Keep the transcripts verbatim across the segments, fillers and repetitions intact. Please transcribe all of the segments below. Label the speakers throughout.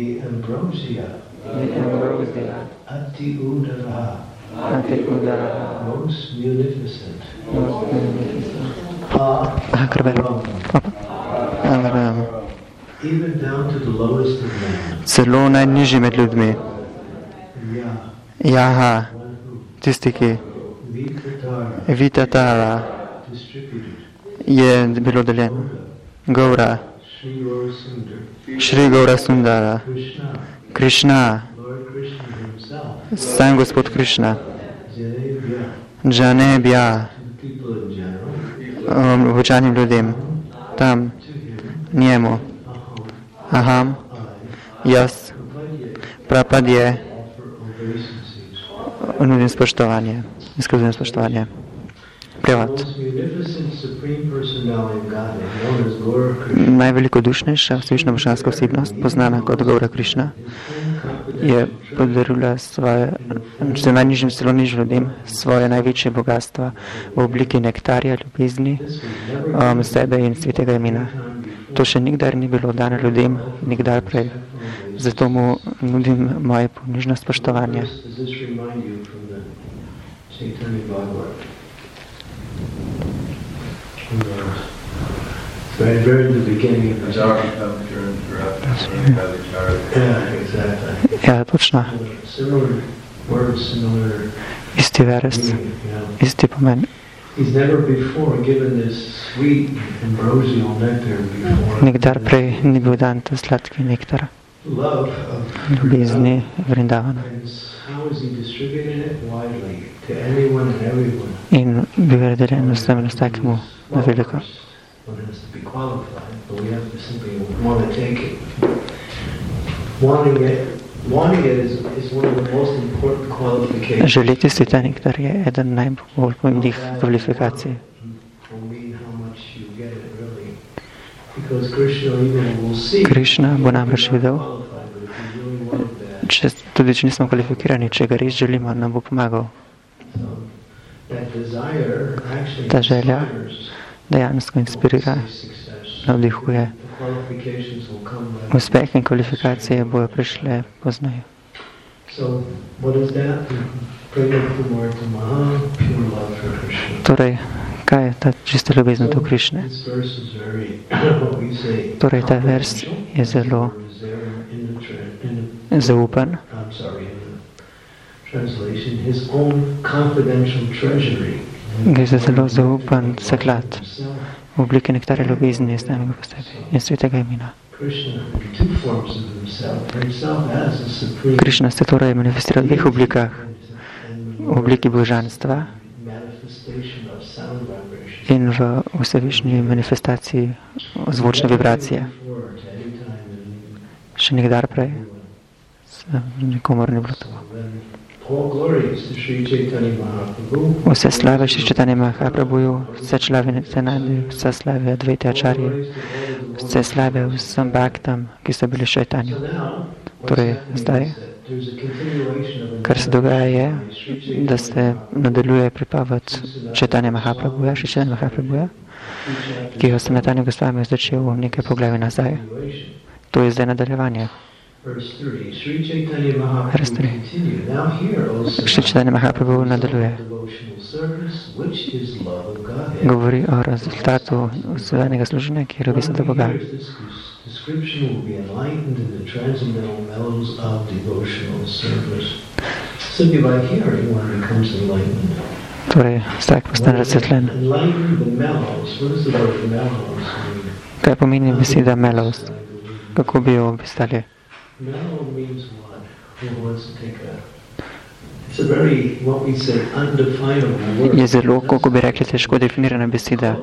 Speaker 1: the ambrosia,
Speaker 2: the ambrosia,
Speaker 1: Ati Udara,
Speaker 2: Ati Udara,
Speaker 1: most munificent,
Speaker 2: most munificent,
Speaker 1: Avram, even down to the lowest of men,
Speaker 2: celo najnižji med ljudmi, Jaha, tisti, ki Vitatara je bilo deljeno, Gaura, Šri Gaura Sundara, Krishna, sam gospod Krishna, Janebja, običajnim ljudem, tam, njemu, aham, jaz, prapadje, nudim spoštovanje, izkazujem spoštovanje. Prevod. Najvelikodušnejša vsevišnja božanska osebnost, poznana kot Gaura Krishna, je podarila svoje, če najnižjim celo nižjim ljudem, svoje največje bogatstva v obliki nektarja, ljubezni, um, sebe in svetega imena. To še nikdar ni bilo dano ljudem, nikdar prej. Zato mu nudim moje ponižno spoštovanje.
Speaker 1: Right, very in the beginning of the chart. Yeah, exactly.
Speaker 2: Ja, točno.
Speaker 1: Similar words, similar
Speaker 2: isti vers, isti pomen.
Speaker 1: He's never before given this sweet ambrosial nectar before.
Speaker 2: Nikdar prej ni bil dan ta sladki nektar.
Speaker 1: Love of
Speaker 2: ljubezni Vrindavana.
Speaker 1: How is he distributing it widely to anyone and everyone?
Speaker 2: In bil je deljen vsem in vsakemu na veliko.
Speaker 1: One has to be qualified, but we have to simply want to take it. Wanting it, wanting it is, is one of the most important qualifications.
Speaker 2: Želiti si ta nektar je eden najbolj pomembnih kvalifikacij. Krishna bo namreč videl, če, tudi če nismo kvalifikirani, če ga res želimo, nam bo pomagal. Ta želja dejansko inspirira, navdihuje. Uspeh in kvalifikacije bojo prišle poznaje. Torej, kaj je ta čista ljubezen do Krišne? Torej, ta vers je zelo zaupan. Gre za zelo zaupan zaklad v obliki nektarja ljubezni samega po sebi in svetega imena. Krišna se torej manifestira v dveh oblikah. V obliki božanstva in v vsevišnji manifestaciji zvočne vibracije. Še nikdar prej nikomor ni bilo tako. Vse slave Šri Chaitanya Mahaprabhuju, vse slave Nityanandi, vse slave Advaita Acharya, vse slave vsem bhaktam, ki so bili Šaitanju. Torej, zdaj, kar se dogaja je, da se nadaljuje pripavad Chaitanya Mahaprabhuja, Šri Chaitanya Mahaprabhuja, ki ga Sanatana Gosvami začel nekaj poglavij nazaj. To je zdaj nadaljevanje. Vers tri. Šri Chaitanya Mahaprabhu nadaljuje. Govori o rezultatu vsevdanjega služenja, ki je ljubezen do Boga. Torej, vsak postane razsvetljen. Kaj pomeni beseda mellows? Kako bi jo opisali? Je zelo, kako bi rekli, težko definirana beseda.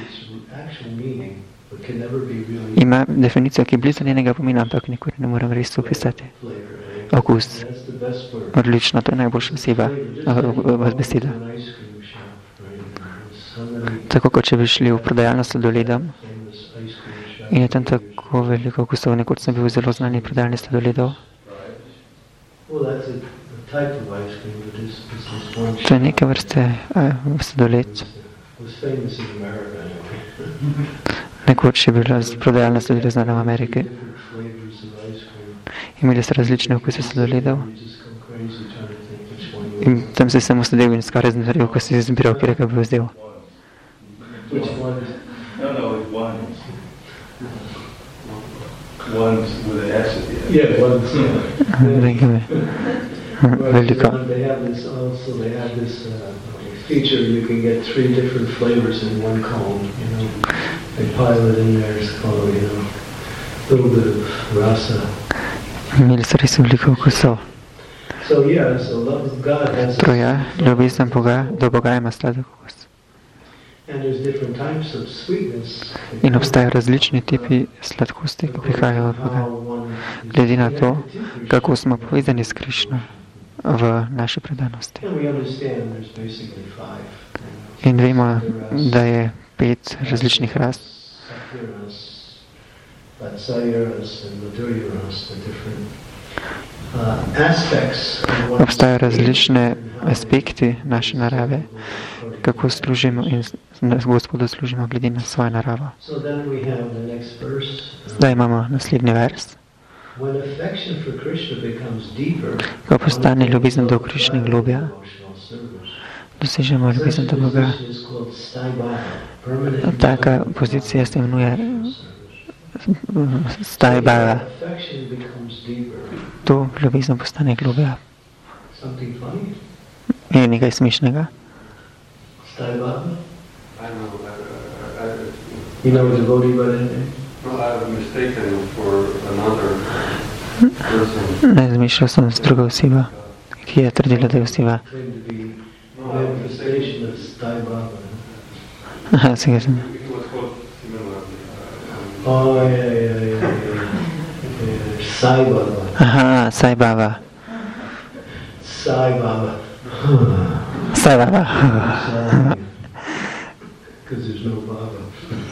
Speaker 2: Ima definicijo, ki je blizu njenega pomena, ampak nikoli ne moram res opisati. Okus. Odlično, to je najboljša oseba od beseda. Tako kot če bi šli v prodajalno sladoleda in je tam tako veliko okusov, nekoč sem bil zelo znani prodajalni sladoledov. To je neke vrste sladoled. Nekoč je bila prodajalna sladoleda znana v Ameriki. Imeli so različne okuse sladoledov in tam si samo sedel in skoraj znaril, ko si izbiral, kjerega bi vzdel.
Speaker 3: No, no, it's ones. Ones with an S at the end.
Speaker 1: Yeah, ones, yeah.
Speaker 2: Veliko.
Speaker 1: But they have this also, they have this uh, feature, you can get three different flavors in one cone, you know. They pile it in there, it's called, you know, a little bit of rasa.
Speaker 2: Imeli so res veliko okusov.
Speaker 1: So yeah, so love of God has...
Speaker 2: Troja, ljubezen Boga, do Boga ima sladek okus.
Speaker 1: And there's different types of sweetness.
Speaker 2: In obstajajo različni tipi sladkosti, ki prihajajo od Boga. Glede na to, kako smo povezani s Krišno v naši predanosti. In vemo, da je pet različnih ras. Obstajajo različne aspekti naše narave, kako služimo in Gospodu služimo glede na svojo naravo. Zdaj imamo naslednji vers. Ko postane ljubezen do Krišne globja, dosežemo ljubezen do Boga. Taka pozicija se imenuje Stajbava. To ljubezen postane globja. Je nekaj smišnega?
Speaker 1: You know a devotee by that name?
Speaker 3: No, I've mistaken for another person.
Speaker 2: Ne, zmišljal sem z drugo osebo, ki je trdila, da je oseba. Aha, se ga sem.
Speaker 1: Oh, yeah, yeah, yeah, yeah. Sai Baba.
Speaker 2: Aha, Sai Baba.
Speaker 1: Sai Baba.
Speaker 2: Sai Baba.
Speaker 1: Because there's no Baba.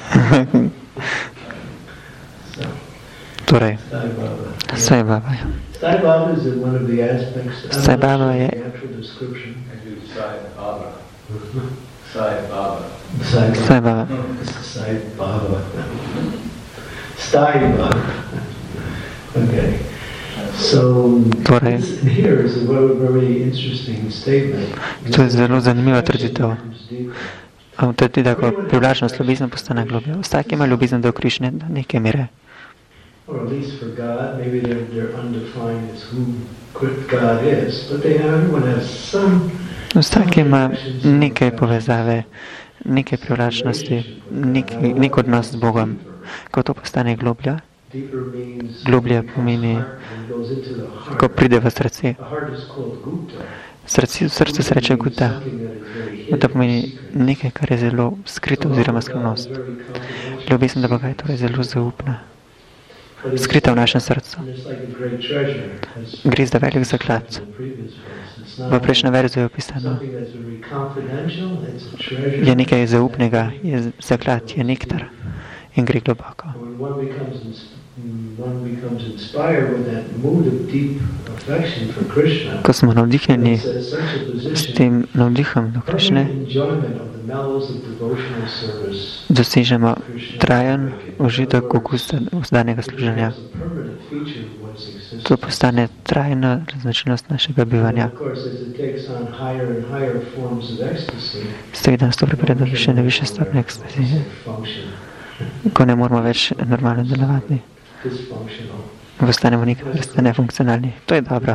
Speaker 2: Torej, Sai Baba.
Speaker 1: Sai Baba is one of the aspects.
Speaker 2: Sai Baba je.
Speaker 3: Sai Baba. Sai Baba.
Speaker 2: Sai Baba.
Speaker 1: Sai Baba. Sai Baba. Okay. So
Speaker 2: torej,
Speaker 1: here is a very, very interesting statement.
Speaker 2: To je zelo zanimiva trditev. Trdi, da ko privlačnost ljubezen postane globja. Vsak ima ljubezen do Krišne do neke mere.
Speaker 1: Or at least for God, maybe they're, they're undefined as who God is, but they have, everyone has some...
Speaker 2: Vsak ima nekaj povezave, nekaj privlačnosti, nek, nek odnos z Bogom. Ko to postane globlja, globlja pomeni, ko pride v srce. Srce, srce se reče Gutta. To pomeni nekaj, kar je zelo skrito oziroma skrivnost. Ljubezen do Boga je torej zelo zaupna, skrita v našem srcu. Gre za velik zaklad. V prejšnjem verzu je opisano, je nekaj zaupnega, je zaklad, je nektar in gre globoko. Ko smo navdihnjeni s tem navdihom do Krišne, dosežemo trajen užitek okusa vzdanega služenja. To postane trajna značilnost našega bivanja. Seveda nas to pripelje do više na više stopnje ekstazije, ko ne moramo več normalno delovati. Postanemo nekaj vrste nefunkcionalni. To je dobro.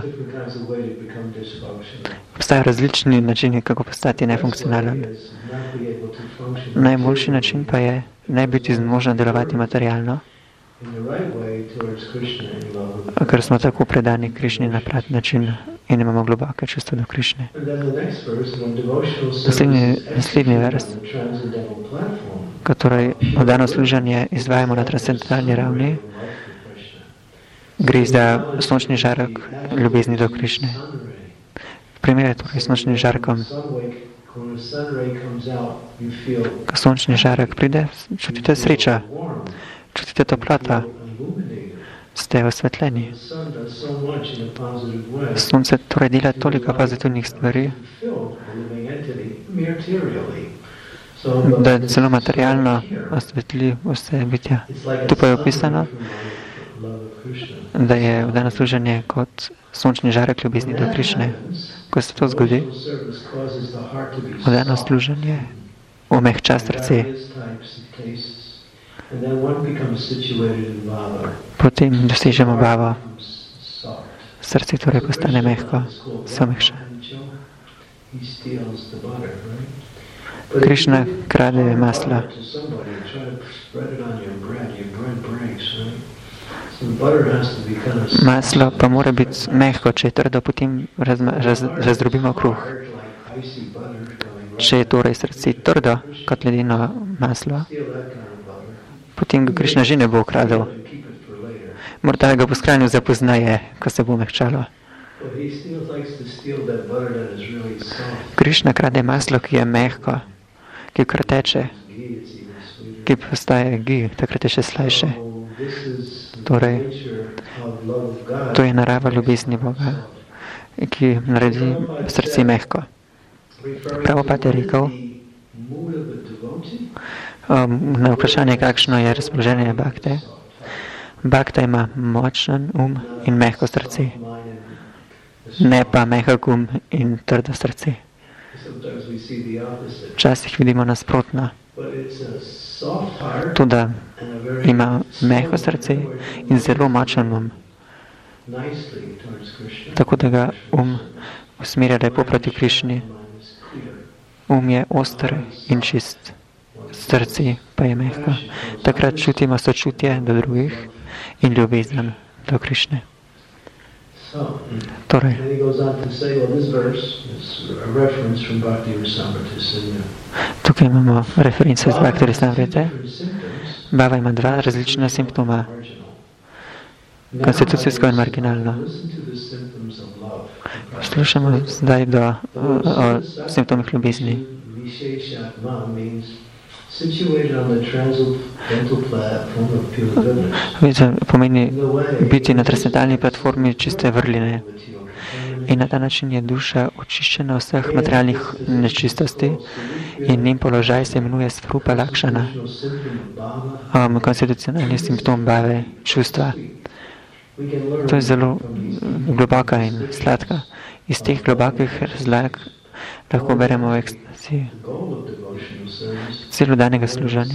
Speaker 2: Obstajajo različni načini, kako postati nefunkcionalen. Najboljši način pa je ne biti zmožen delovati materialno, ker smo tako predani Krišni na prav način in imamo globoke čustva do Krišne. Naslednji, naslednji vers, kateri oddano služenje izvajamo na transcendentalni ravni, gre za sončni žarek ljubezni do Krišne. Primer je torej sončnim žarkom. Ko sončni žarek pride, čutite sreča, čutite toplota, ste osvetljeni. Sonce torej dela toliko pozitivnih stvari, da celo materialno osvetli vse bitja. Tu pa je opisano, da je vdano služenje kot sončni žarek ljubezni do Krišne. Ko se to zgodi, vdano služenje omehča srce. Potem dosežemo bhavo. Srce torej postane mehko, se omehča. Krišna krade maslo. Maslo pa mora biti mehko, če je trdo, potem razma, raz, razdrobimo kruh. Če je torej srce trdo, kot ledeno maslo, potem ga Krišna že ne bo ukradel. Morda ga bo shranil za poznaje, ko se bo mehčalo. Krišna krade maslo, ki je mehko, ki krateče, ki postaje gi, takrat je še slajše. Torej, to je narava ljubezni Boga, ki naredi srce mehko. Prabhupada je rekel, um, na vprašanje, kakšno je razpoloženje bhakte. Bhakta ima močen um in mehko srce, ne pa mehak um in trdo srce. Včasih vidimo nasprotno. To, da ima mehko srce in zelo močen um, tako da ga um usmerja lepo proti Krišni. Um je oster in čist, srce pa je mehko. Takrat čutimo sočutje do drugih in ljubezen do Krišne. Torej, tukaj imamo reference iz Bhakti Rasamrite. Bhava ima dva različna simptoma, konstitucijsko in marginalno. Poslušamo zdaj do, o, o simptomih ljubezni. Pomeni biti na transcendentalni platformi čiste vrline. In na ta način je duša očiščena vseh materialnih nečistosti in njen položaj se imenuje Svarupa Lakšana, um, konstitucionalni simptom bhave, čustva. To je zelo globoka in sladka. Iz teh globokih razlag lahko beremo v ekstaziji celodanega služenja.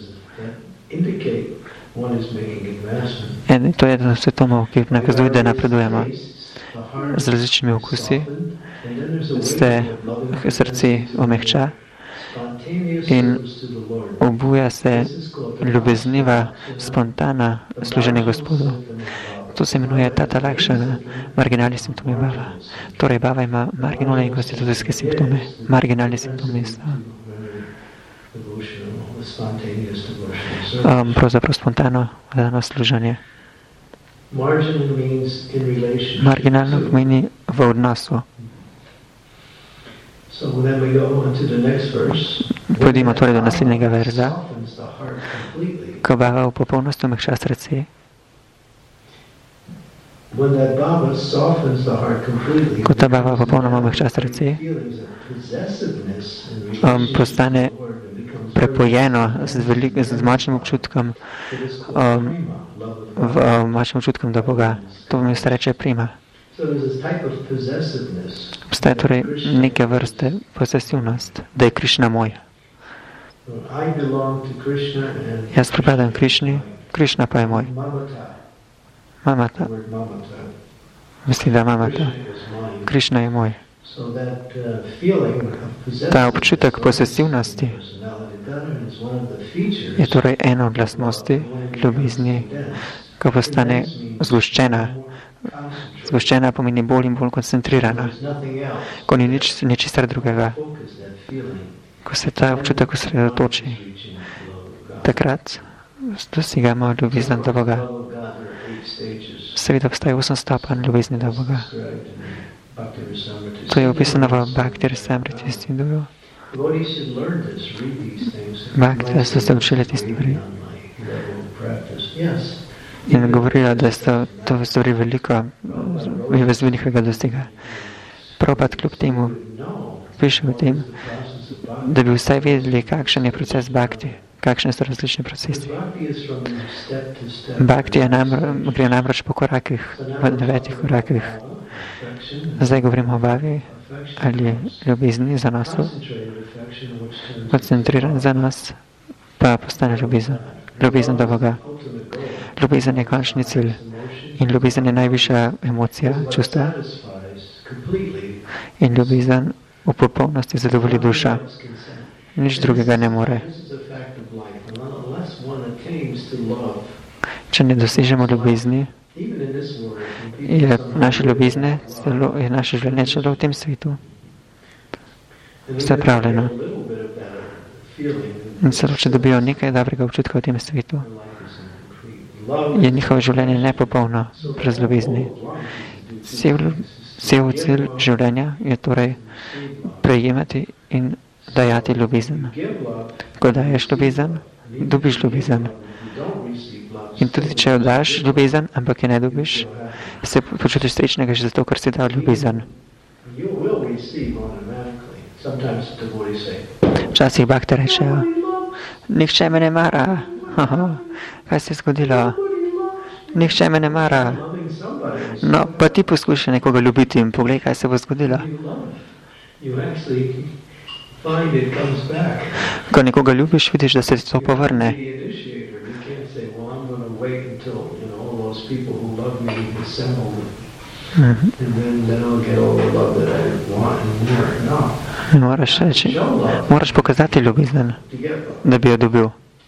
Speaker 2: In to je eden od simptomov, ki nakazuje, da napredujemo. Z različnimi okusi se srce omehča in obuja se ljubezniva, spontana služenje Gospodu. To se imenuje Tata Lakšana, marginalni simptomi bhava. Torej, bhava ima marginalne in konstitucijske simptome. Marginalni simptomi so um, pravzaprav spontano dano služenje. Marginalno pomeni v odnosu. Pojdimo torej do naslednjega verza. Ko bhava v popolnosti omehča srce, ko ta bhava popolnoma omehča srce, um, postane prepojeno z, velik, z močnim občutkom, um, v, um, močnim občutkom do Boga. To mi se reče prima. Obstaja torej neke vrste posesivnost, da je Krišna moj. Jaz pripadam Krišni, Krišna pa je moj. Mamata. Misli, da mamata. Krišna je moj. Ta občutek posesivnosti je torej ena od lastnosti ljubezni, ko postane zgoščena. Zgoščena pomeni bolj in bolj koncentrirana, ko ni nič, ničesar drugega. Ko se ta občutek osredotoči, takrat dosegamo ljubezen do Boga. Seveda obstaja osem stopenj ljubezni do Boga. To je opisano v Bhakti Rasamriti Sindhu. Bhakti so se učili te stvari in govorila, da so to stvari veliko velikega dosega. Prabhupada kljub temu piše o tem, da bi vsaj vedeli, kakšen je proces bhakti, kakšne so različni procesi. Bhakti je namr, gre namreč po korakih, v devetih korakih. Zdaj govorimo o bavi ali ljubezni za nas. Koncentriran za nas pa postane ljubezen. Ljubezen do Boga. Ljubezen je končni cilj. In ljubezen je najvišja emocija, čustva. In ljubezen v popolnosti zadovolji duša. Nič drugega ne more. Če ne dosežemo ljubezni, je naše ljubezne, celo, je naše življenje celo v tem svetu zapravljeno. In celo, če dobijo nekaj dobrega občutka v tem svetu, je njihovo življenje nepopolno brez ljubezni. Cel, cel cilj življenja je torej prejemati in dajati ljubezen. Ko daješ ljubezen, dobiš ljubezen. In tudi, če daš ljubezen, ampak je ne dobiš, se počutiš srečnega že zato, ker si dal ljubezen. Včasih bakte rečejo, nihče me ne mara. Aha, kaj se je zgodilo? Nihče me ne mara. No, pa ti poskušaj nekoga ljubiti in poglej, kaj se bo zgodilo. Ko nekoga ljubiš, vidiš, da se ti to povrne. In moraš reči, moraš pokazati ljubezen, da bi jo dobil.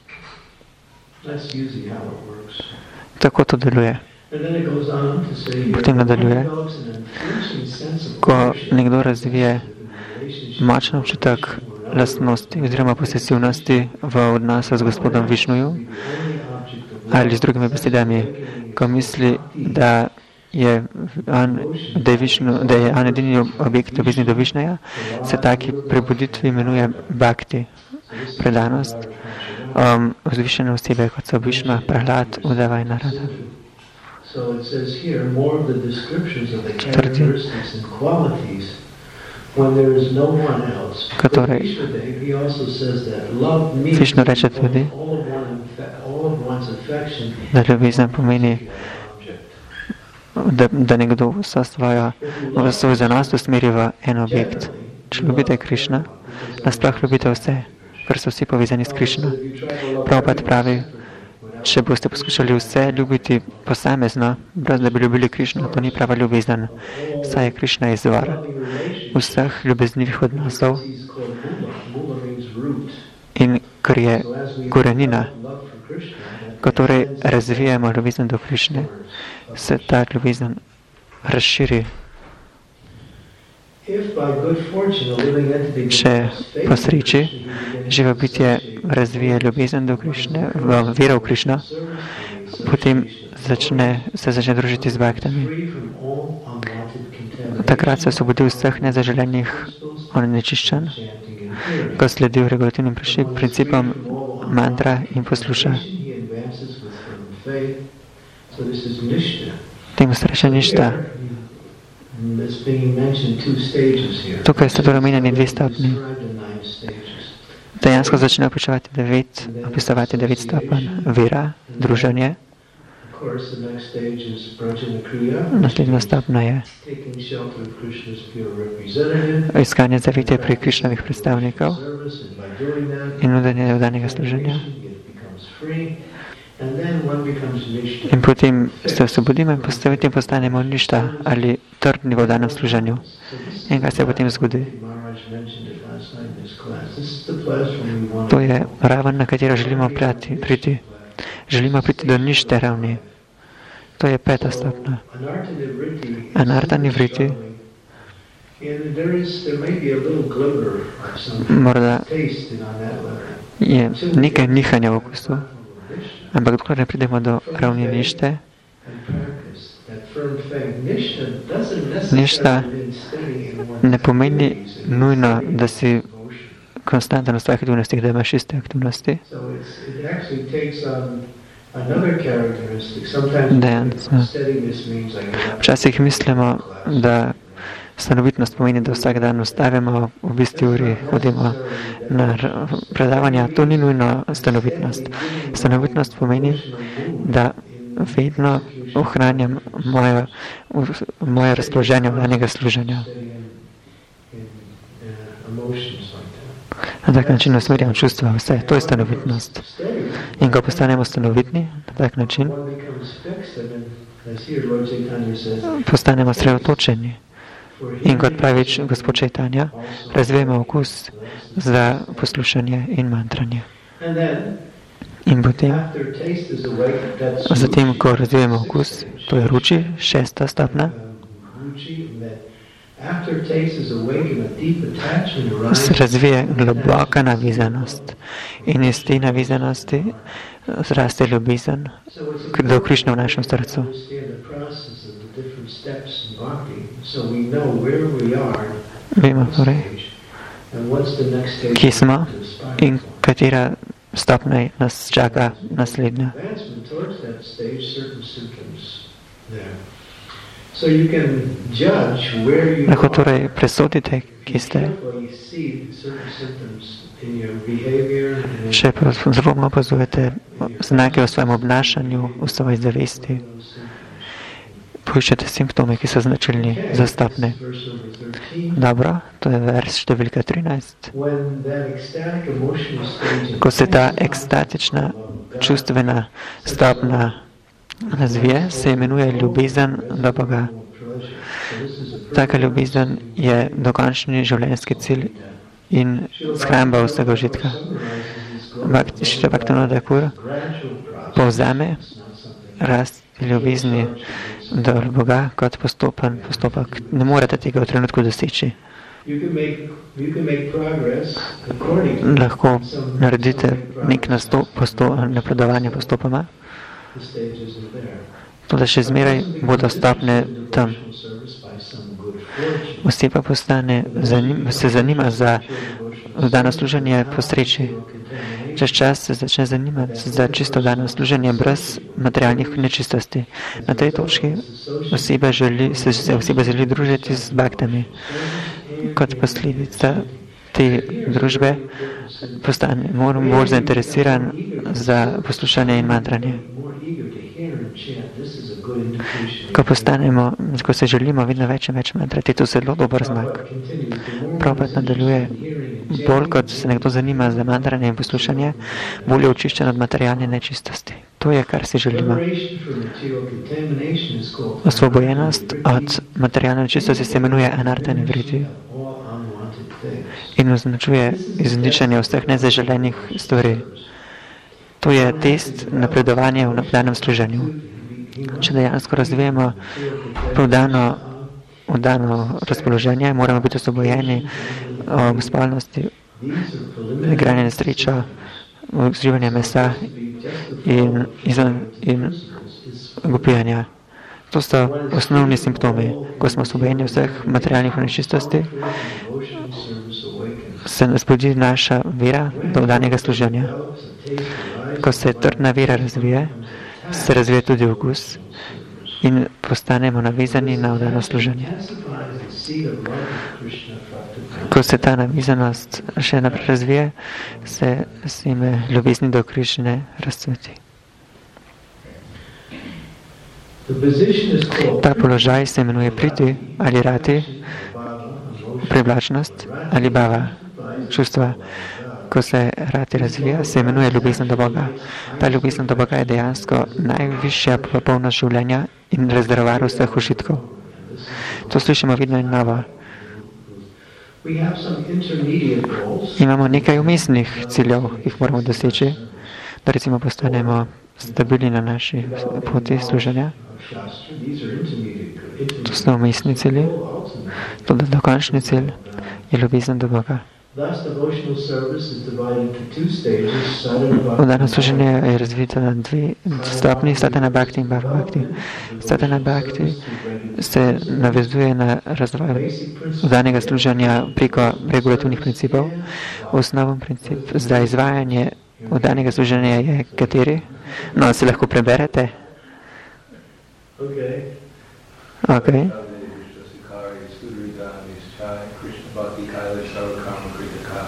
Speaker 2: Tako to deluje. Potem nadaljuje. Ko nekdo razvije močen občutek lastnosti oziroma posesivnosti v odnosu z gospodom Višnuju, ali z drugimi besedami, ko misli, da je on, da je, Višnu, da je on edini objekt ljubezni do Višnuja, se taki prebuditvi imenuje bhakti, predanost, um, vzvišene osebe, kot so Višnu, Prahlad, Udava in Narada. Četrti. Torej, Višnu reče tudi, da ljubezen pomeni, da, da nekdo vso svojo, svoj zanos usmeri v en objekt. Če ljubite Krišna, nasploh ljubite vse, ker so vsi povezani s Krišno. Prabhupada pravi, če boste poskušali vse ljubiti posamezno, brez da bi ljubili Krišno, to ni prava ljubezen. Saj je Krišna izvor vseh ljubeznivih odnosov in ker je korenina. Ko torej razvijamo ljubezen do Krišne, se ta ljubezen razširi. Če po sreči živo bitje razvije ljubezen do Krišne, vero v Krišno, potem začne, se začne družiti z bhaktami. Takrat se osvobodi vseh nezaželenih onečiščenj, ko sledi regulativnim principom mantra in posluša. Temu se reče ništa. Tukaj sta torej omenjeni dve stopni. Dejansko začne opisovati devet, opisovati devet stopenj. Vera, druženje. Naslednja stopna je iskanje zavetja pri Krišnovih predstavnikov in nudenje vdanega služenja. In potem se osvobodimo in potem postanemo ništa ali trdni v vdanem služenju. In kaj se potem zgodi? To je raven, na katero želimo priti. Želimo priti do nište ravni. To je peta stopna. Anartani vriti. Morda je nekaj nihanja v okusu, ampak dokler ne pridemo do ravni nište, ništa ne pomeni nujno, da si konstanten v svojih aktivnostih, da imaš iste aktivnosti. Dejansko. Včasih mislimo, da Stanovitnost pomeni, da vsak dan ustavimo, v bistvu uri hodimo na predavanja. To ni nujno stanovitnost. Stanovitnost pomeni, da vedno ohranjam moje, moje razpoloženje vdanega služenja. Na tak način usmerjam čustva, vse. To je stanovitnost. In ko postanemo stanovitni, na tak način, postanemo sredotočeni. In kot pravi gospod Čajtanja, razvijemo okus za poslušanje in mantranje. In potem, zatem, ko razvijemo okus, to je ruči, šesta stopna, se razvije globoka navizanost. In iz te navizanosti zraste ljubezen do Krišne v našem srcu. Vemo torej, kje smo in katera stopnja nas čaka naslednja. Lahko torej presodite, kje ste. Če pa zelo opazujete znake v svojem obnašanju, v svoji zavesti, poiščete simptome, ki so značilni za stopne. Dobro, to je vers številka trinajst. Ko se ta ekstatična čustvena stopna razvije, se imenuje ljubezen do Boga. Taka ljubezen je dokončni življenjski cilj in shramba vsega užitka. Šrila Bhaktivinoda Thakur povzame rast ljubezni do Boga kot postopen postopek. Ne morete tega v trenutku doseči. Lahko naredite nek napredovanje postopoma, tudi še zmeraj bodo stopne tam. Oseba postane, zanim, se zanima za vdano služenje po sreči. Čez čas se začne zanimati za čisto vdano služenje brez materialnih nečistosti. Na tej točki oseba želi, se, se oseba želi družiti z baktami. Kot posledica te družbe postane bolj zainteresiran za poslušanje in mantranje. Ko postanemo, ko se želimo vedno več in več mantrati, to je zelo dober znak. Prabhupada nadaljuje, bolj kot se nekdo zanima za mantranje in poslušanje, bolj je očiščen od materialne nečistosti. To je, kar si želimo. Osvobojenost od materialne nečistosti se imenuje anarta nivriti in označuje izničenje vseh nezaželenih stvari. To je test napredovanja v vdanem služenju. Če dejansko razvijemo vdano, vdano razpoloženje, moramo biti osvobojeni o spolnosti, igranje na srečo, uživanje mesa in, in, in gopijanja. To so osnovni simptomi. Ko smo osvobojeni vseh materialnih nečistosti, se nas budi naša vera do vdanega služenja. Ko se trdna vera razvije, se razvije tudi okus in postanemo navezani na vdano služenje. Ko se ta navezanost še naprej razvije, se seme ljubezni do Krišne razcveti. Ta položaj se imenuje priti ali rati, privlačnost ali bhava, čustva. Ko se rati razvija, se imenuje ljubezen do Boga. Ta ljubezen do Boga je dejansko najvišja popolnost življenja in rezervoar vseh užitkov. To slišimo vedno in novo. Imamo nekaj umestnih ciljev, ki jih moramo doseči, da recimo postanemo stabilni na naši poti služenja. To so umestni cilji. Tudi dokončni cilj je ljubezen do Boga. Vdano služenje je razvito na dve stopni, Sadhana Bhakti in Bhava Bhakti. Sadhana Bhakti se navezuje na razvoj vdanega služenja preko regulativnih principov. Osnovni princip za izvajanje vdanega služenja je kateri? No, se lahko preberete? Ok.
Speaker 3: Krishna Bhakti Kaila Sarvakama Krita Kai.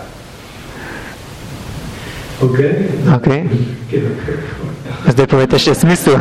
Speaker 1: Okay.
Speaker 2: Okay. Zdaj povejte še smisel.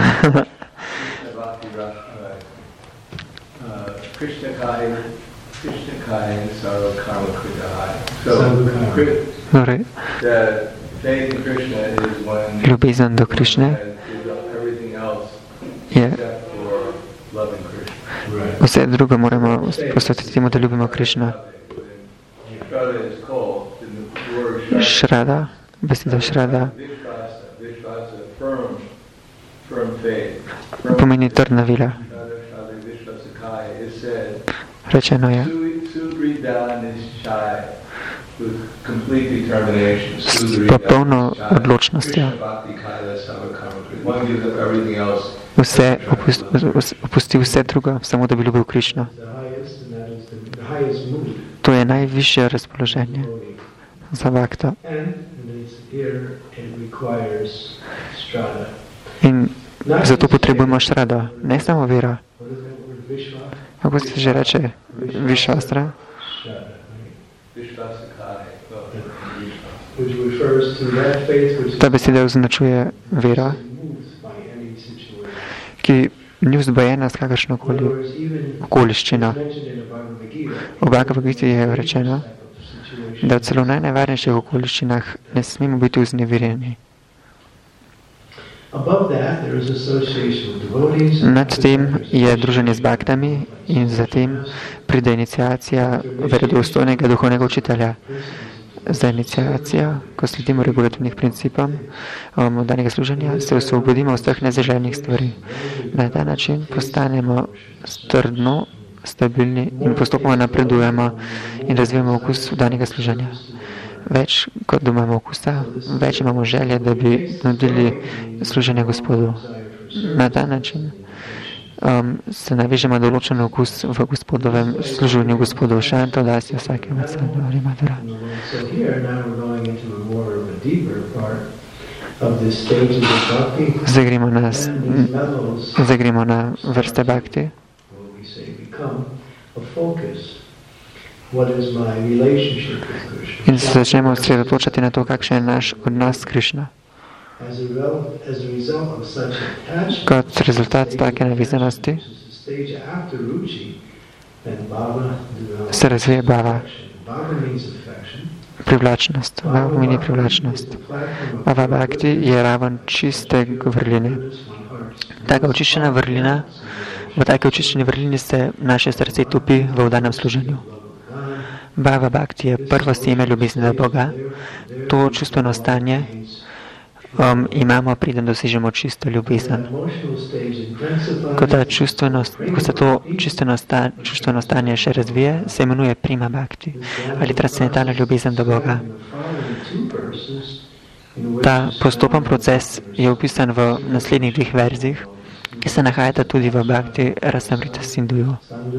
Speaker 3: Krishna Kai, Krishna Kai Sarvakama Krita Kai. So,
Speaker 2: Torej,
Speaker 3: the faith in Krishna is when
Speaker 2: ljubezen do Krišne
Speaker 3: everything else
Speaker 2: je
Speaker 3: except for loving Krishna.
Speaker 2: vse drugo moramo posvetiti temu, da ljubimo Krišno.
Speaker 3: Shraddha is called, the word Shraddha,
Speaker 2: Šrada, beseda šrada,
Speaker 3: Vishvasa, Vishvasa, firm, firm faith. Firm
Speaker 2: pomeni trdna vila.
Speaker 3: Shraddha, Shraddha, Vishvasa Kai is said,
Speaker 2: Rečeno je,
Speaker 3: Sudridan is shy with complete determination.
Speaker 2: s popolno odločnostjo.
Speaker 3: Krishna Bhakti Kaila Sarvakama Krita. One gives up everything else.
Speaker 2: Vse opusti, opusti vse drugo, samo da bi ljubil Krišno.
Speaker 1: The highest, and that is the, the highest mood.
Speaker 2: To je najvišje razpoloženje za bhakta.
Speaker 1: And it's here it requires strada.
Speaker 2: In zato potrebujemo šrado, ne samo vero.
Speaker 1: What is that word? Vishva?
Speaker 2: Kako se že reče? Višvastra?
Speaker 1: Strada, right?
Speaker 3: Vishvasa Kai. Oh, Vishvasa.
Speaker 1: Which refers to that faith which
Speaker 2: Ta beseda označuje vero,
Speaker 1: moves by any situation.
Speaker 2: ki ni vzbojena s kakršnokoli
Speaker 1: In other words, even
Speaker 2: okoliščino.
Speaker 1: mentioned in the Bhagavad Gita,
Speaker 2: V Bhagavad Giti je rečeno,
Speaker 1: type of situation.
Speaker 2: da v celo najnevarnejših okoliščinah ne smemo biti vznemirjeni.
Speaker 1: Above that, there is association with devotees.
Speaker 2: Nad tem je druženje z baktami in zatem pride iniciacija verodostojnega duhovnega učitelja. Za iniciacijo, ko sledimo regulativnih principom um, danega služenja, se osvobodimo vseh nezaželjenih stvari. Na ta način postanemo trdno, stabilni in postopoma napredujemo in razvijamo okus danega služenja. Več kot da imamo okusa, več imamo želje, da bi nudili služenje Gospodu. Na ta način um, se navežemo določen okus v Gospodovem služenju Gospodu. Šanto dasya vsakemu sadhu ali madhura.
Speaker 1: So here now we're going into a more of a deeper part of the stages of bhakti.
Speaker 2: Zdaj gremo na,
Speaker 1: And these levels,
Speaker 2: zdaj gremo na vrste bhakti.
Speaker 1: what we say, become a focus. What is my relationship with Krishna?
Speaker 2: In se začnemo osredotočati na to, kakšen je naš odnos s Krišno.
Speaker 1: As a, rel- as a result of such attachment,
Speaker 2: Kot rezultat take navezanosti
Speaker 1: which is the stage after ruchi, then bhava develops.
Speaker 2: se razvije bhava,
Speaker 1: Bhava means affection.
Speaker 2: privlačnost. Bhava pomeni privlačnost. Bhava bhakti je raven čiste vrline. Taka očiščena vrlina, v take očiščeni vrlini se naše srce topi v vdanem služenju. Bhava bhakti je prvo seme ljubezni do Boga. To čustveno stanje um, imamo, preden dosežemo čisto ljubezen. Ko, ta čustvenost, ko se to čustveno, sta, čustveno stanje še razvije, se imenuje prima bhakti ali transcendentalna ljubezen do Boga. Ta postopen proces je opisan v naslednjih dveh verzih, ki se nahajata tudi v Bhakti Rasamrita Sindhuju.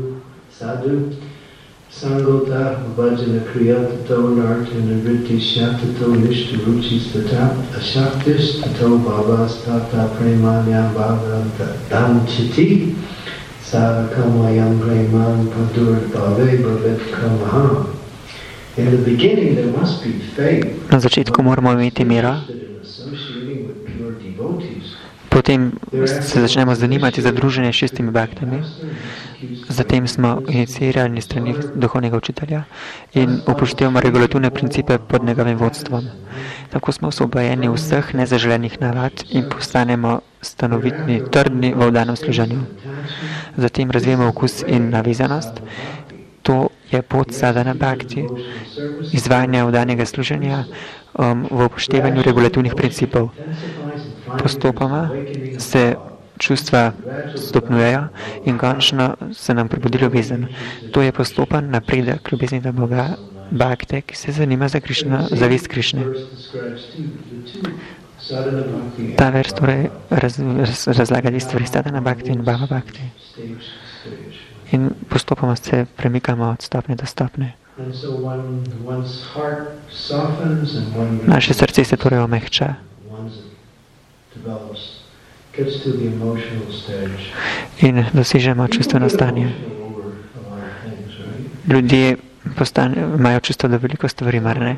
Speaker 1: Sangota vajana kriyatato nartana vritti shatato nishtu ruchistata ashaktistato bhavastata premanyam bhavanta damchiti sarakamayam preman padur bhave bhavet kamaham. In the beginning there must be faith.
Speaker 2: Na začetku moramo imeti miro,
Speaker 1: Associating with pure devotees.
Speaker 2: potem se začnemo zanimati za druženje s šestimi bhaktami, zatem smo inicirani strani duhovnega učitelja in upoštevamo regulativne principe pod njegovim vodstvom. Tako smo osvobojeni vseh nezaželenih navad in postanemo stanovitni, trdni v vdanem služenju. Zatem razvijemo okus in navezanost. To je pot sadhana bhakti, izvajanja vdanega služenja um, v upoštevanju regulativnih principov. Postopoma se čustva stopnjujejo in končno se nam prebudi ljubezen. To je postopen napredek ljubezni do Boga, bhakte, ki se zanima za Krišno, zavest Krišne. Ta vers torej raz, raz, razlaga te stvari sadhana bhakti in bhava bhakti. In postopoma se premikamo od stopne do stopne. Naše srce se torej omehča. In dosežemo čustveno stanje. Ljudje postane, imajo čisto do veliko stvari, mar ne?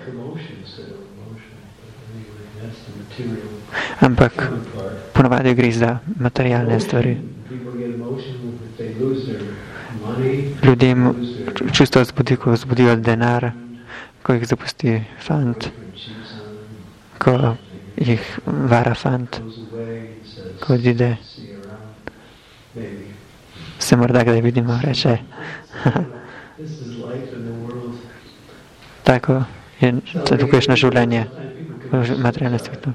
Speaker 2: Ampak ponavadi gre za materialne stvari. Ljudem čisto vzbudi, ko vzbudijo denar, ko jih zapusti fant, ko jih vara fant, ko odide, se morda kdaj vidimo, reče. Tako je tukajšnje življenje v materialnem svetu.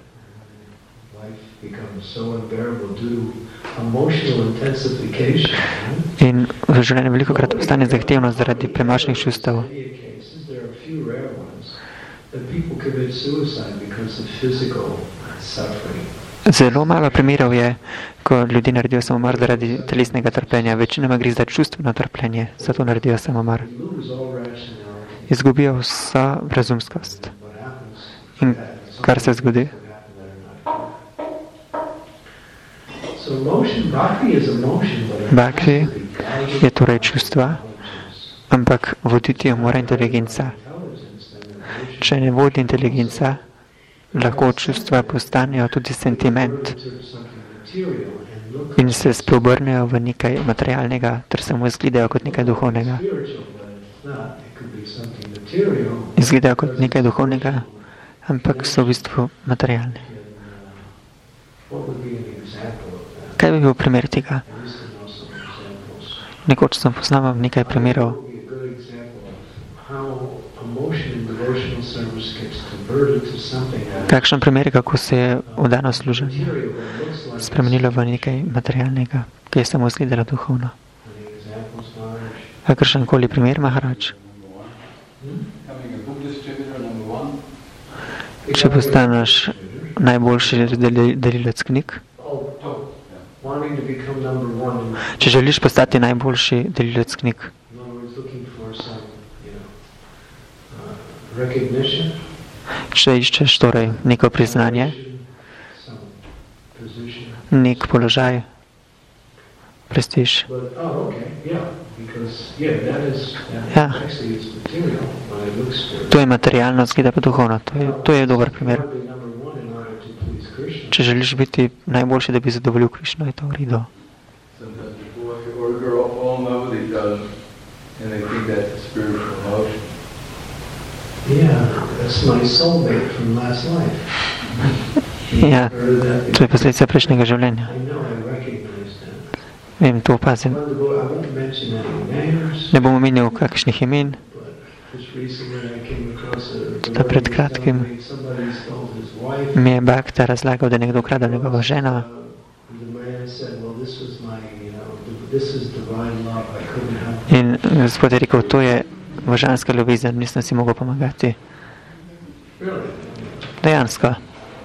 Speaker 2: In življenje veliko krat postane zahtevno zaradi premočnih čustev. Zelo malo primerov je, ko ljudje naredijo samomor zaradi telesnega trpljenja. Večinoma gre za čustveno trpljenje, zato naredijo samomor. Izgubijo vso razumskost. In kar se zgodi? Bhakti je torej čustva, ampak voditi jo mora inteligenca. Če ne vodi inteligenca, lahko čustva postanejo tudi sentiment in se spreobrnejo v nekaj materialnega, ter samo izgledajo kot nekaj duhovnega. Izgledajo kot nekaj duhovnega, ampak so v bistvu materialne. Kaj bi bil primer tega? Nekoč sem poznal nekaj primerov, kakšen primer, kako se je vdano služenje spremenilo v nekaj materialnega, ki je samo izgledalo duhovno. Kakršen koli primer, Maharač? Če postaneš najboljši delilec knjig, če želiš postati najboljši delilec knjig, če iščeš torej neko priznanje, nek položaj, prestiž. Ja, to je materialno, zgleda pa duhovno. To je, to je dober primer. Če želiš biti najboljši, da bi zadovoljil Krišno, je to v redu. Ja, to je posledica prejšnjega življenja. Vem, to opazim. Ne bom omenil kakšnih imen. Da pred kratkim mi je Bhakta razlagal, da je nekdo ukradel njegovo ženo. In Gospod je rekel, to je božanska ljubezen, nisem si mogel pomagati. Dejansko.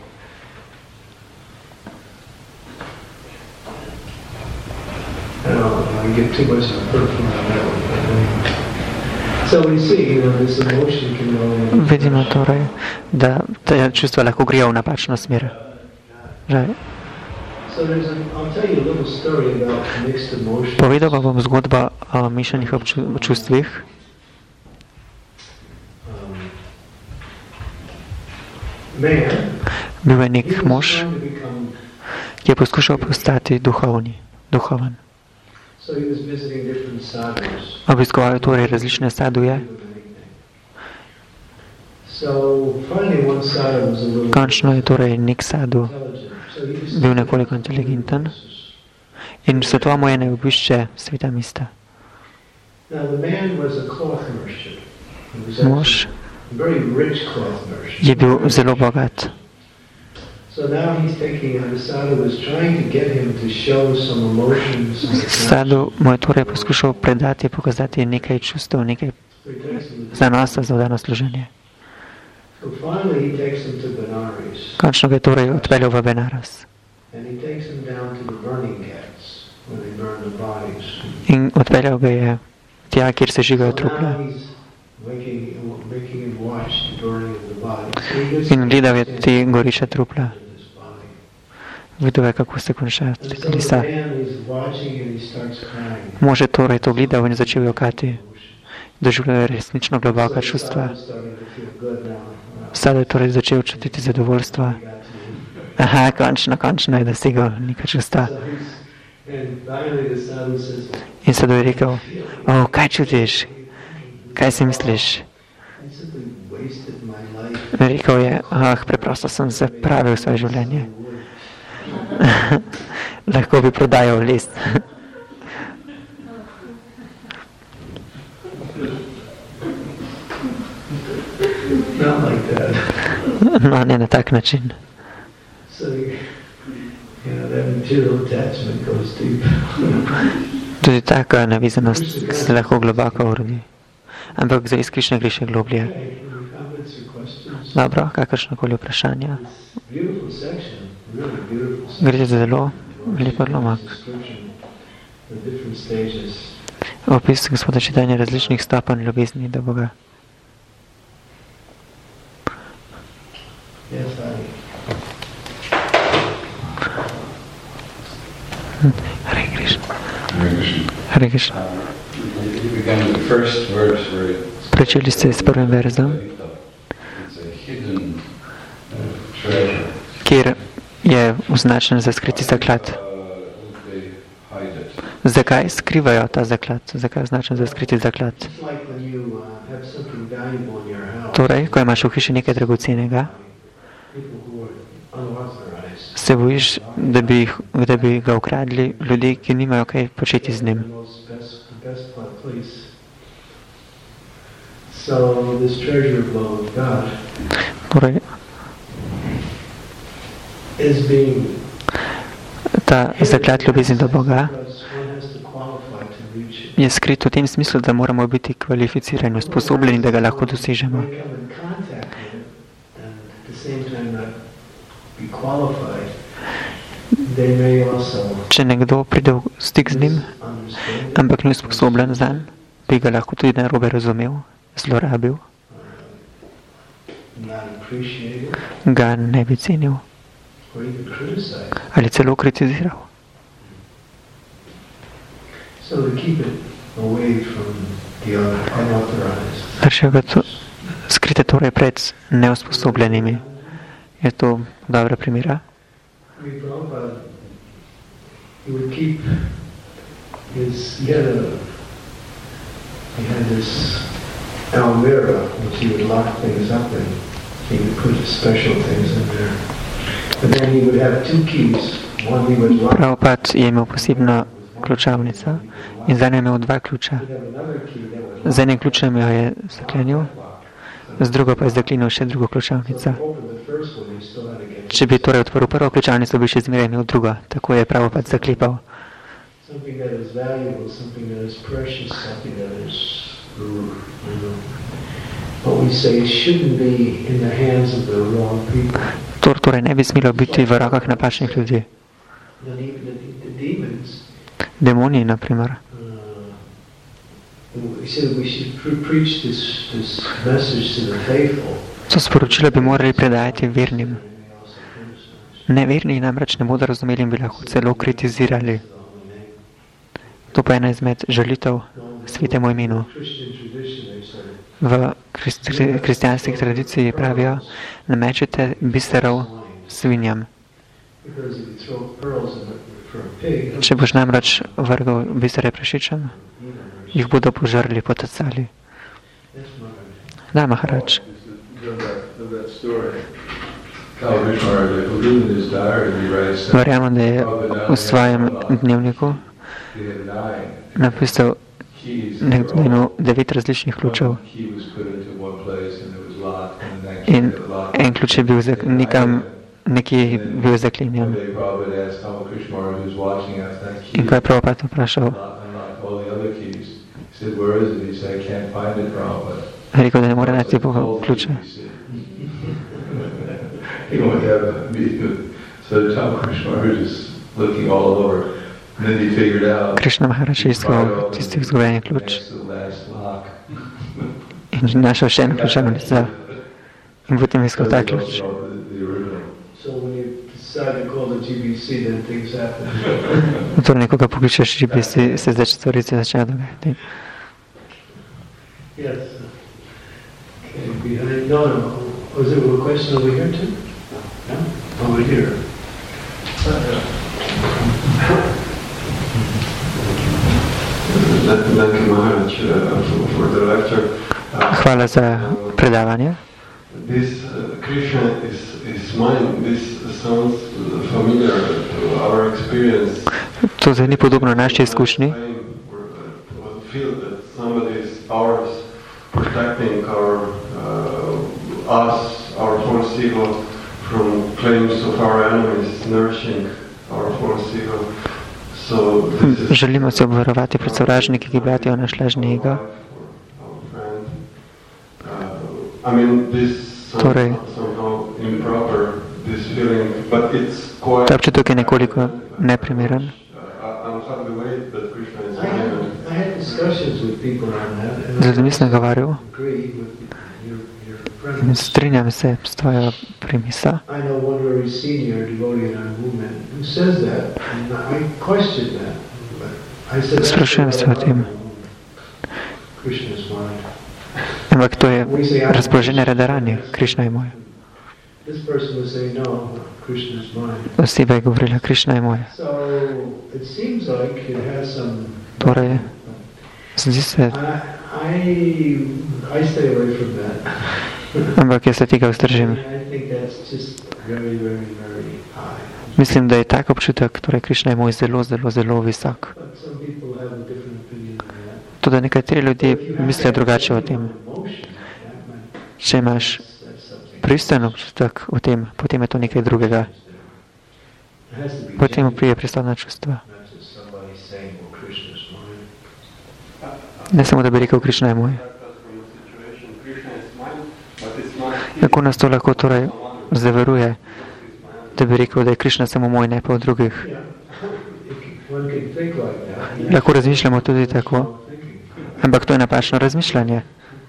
Speaker 2: Vidimo torej, da te čustva lahko grejo v napačno smer. Povedal pa bom zgodbo o mešanih čustvih. Bil je nek mož, ki je poskušal postati duhovni, duhoven. Obiskoval je torej različne saduje. Končno je torej nek sadu bil nekoliko inteligenten in svetova mu je naj obišče sveta mesta. Mož je bil zelo bogat. Sadu mu je torej poskušal predati, pokazati nekaj čustev, nekaj zanosa za vdano služenje. Končno ga je torej odpeljal v Benaras. In odpeljal ga je tja, kjer se žigajo trupla. In gledal je te goriše trupla. Videl je, kako se končajo telesa. Mož je torej to gledal in začel jokati. doživljajo resnično globoka čustva. Sada je torej začel čutiti zadovoljstvo. Aha, končno, končno je dosegel neka čustva. In sada je rekel, o, kaj čutiš? Kaj si misliš? Rekel je, ah, preprosto sem zapravil svoje življenje. Lahko bi prodajal list. No, ne na tak način. Tudi taka navizanost se lahko globoko urodi. Ampak za izkušnje gre še globlje. Dobro, kakršnokoli vprašanja. Gre za zelo lep odlomek. Opis gospoda čitanja različnih stopenj ljubezni do Boga. Hare Krishna. Hare Krishna. Pričeli ste s prvim verzom, kjer je označen za skriti zaklad. Zakaj skrivajo ta zaklad? Zakaj je označen za skriti zaklad? Torej, ko imaš v hiši nekaj dragocenega, se bojiš, da bi, da bi ga ukradli ljudi, ki nimajo kaj početi z njim. Torej, ta zaklad ljubezni do Boga je skrit v tem smislu, da moramo biti kvalificirani, usposobljeni, da ga lahko dosežemo. Če nekdo pride v stik z njim, ampak ni usposobljen zanj, bi ga lahko tudi narobe razumel, zlorabil, ga ne bi cenil ali celo kritiziral. Držajo ga to skrite torej pred neusposobljenimi. Je to dobra primera? Prabhupada je imel posebno ključavnico in za njo je imel dva ključa. Z enim ključem jo je zaklenil, z drugo pa je zaklenil še drugo ključavnico. Če bi torej odprl prvo ključavnico, bi še zmeraj imel drugo. Tako je Prabhupada zaklepal. To torej ne bi smelo biti v rokah napačnih ljudi. Demoni, na primer. To sporočilo bi morali predajati vernim. Neverni namreč ne bodo razumeli in bi lahko celo kritizirali. To pa je ena izmed žalitev svetemu imenu. V kristjanski tradiciji pravijo, namečete biserov svinjam. Če boš namreč vrgal bisere prašičem, jih bodo požrli, potacali. Da, Maharač. Verjamem, da je v svojem dnevniku napisal, nekdo je imel devet različnih ključev. In en ključ je bil nekam, nekje bil zaklenjen. In ko je Prabhupada vprašal, rekel, da ne more najti ključa. Krishna Maharaj je iskal tistih izgubljenih ključ in našel še eno ključavnico in potem iskal ta ključ. Torej nekoga pokličeš G B C, se začne stvarice začnejo dogajati.
Speaker 1: Yes. Okay, behind, no, no. Was there a question over here too? No? Over here.
Speaker 4: Thank you, Maharaj, uh, for, for the lecture. Uh,
Speaker 2: Hvala za predavanje.
Speaker 4: This uh, Krishna is, is mine. This sounds familiar to our experience.
Speaker 2: To zdaj ni podobno naši izkušnji.
Speaker 4: Feel that somebody is ours, protecting our, uh, us, our false ego from claims of our enemies, nourishing our false ego. So this is
Speaker 2: Želimo se obvarovati pred sovražniki, ki blatijo naš lažni ego.
Speaker 4: I mean, this
Speaker 2: Torej,
Speaker 4: somehow improper, this feeling, but it's quite.
Speaker 2: Ta občutek je nekoliko neprimeren.
Speaker 4: I'm hardly wait that Krishna is
Speaker 1: I had, I had discussions with people on that, and
Speaker 2: Z ljudmi sem govoril
Speaker 1: agree with your, your
Speaker 2: in
Speaker 1: premise.
Speaker 2: strinjam se s tvojo premiso.
Speaker 1: I know one very senior devotee in our movement who says that, and I question that. But I said, that's
Speaker 2: Sprašujem se o tem.
Speaker 1: Krishna's mind.
Speaker 2: Ampak to je razpoloženje Radharani, Krišna je moja.
Speaker 1: This person would say, no, Krishna's mind.
Speaker 2: Oseba je govorila, Krišna je moja.
Speaker 1: So it seems like it has some.
Speaker 2: Torej, zdi se,
Speaker 1: I, I, I stay away from that.
Speaker 2: ampak jaz se tega vzdržim.
Speaker 1: I think that's just very, very, very high.
Speaker 2: Mislim, da je tak občutek, torej Krišna je moj zelo, zelo, zelo visok.
Speaker 1: But some people have a different opinion on that.
Speaker 2: Tudi nekateri ljudje mislijo drugače o tem. Če imaš pristojen občutek o tem, potem je to nekaj drugega. Potem prije pristojna čustva. Ne samo, da bi rekel, Krišna je moj. Kako nas to lahko torej zavaruje, da bi rekel, da je Krišna samo moj, ne pa od drugih. Lahko razmišljamo tudi tako, ampak to je napačno razmišljanje.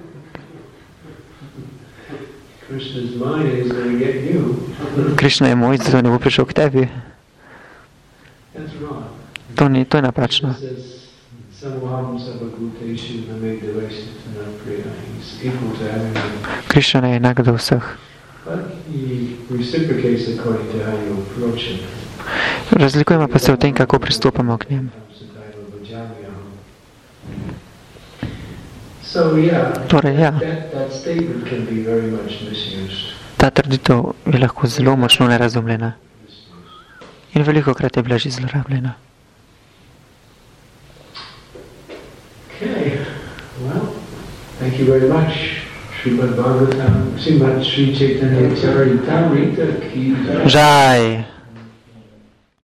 Speaker 2: Krišna je moj, zato ne bo prišel k tebi. To, ni, to je napačno. Krišna je enak do vseh. Razlikujemo pa se v tem, kako pristopamo k njem. Torej, ja, ta trditev je lahko zelo močno nerazumljena in veliko krat je bila že zlorabljena.
Speaker 1: Okay, well, thank you very much. Srimad Bhagavatam, Srimad Sri Chaitanya Charitamrita ki jai.
Speaker 2: Jai!